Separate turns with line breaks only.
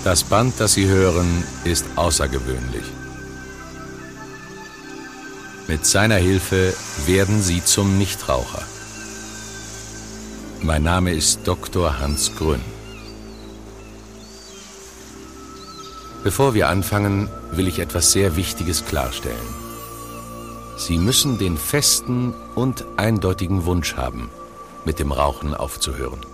Das Band, das Sie hören, ist außergewöhnlich. Mit seiner Hilfe werden Sie zum Nichtraucher. Mein Name ist Dr. Hans Grün. Bevor wir anfangen, will ich etwas sehr Wichtiges klarstellen. Sie müssen den festen und eindeutigen Wunsch haben, mit dem Rauchen aufzuhören.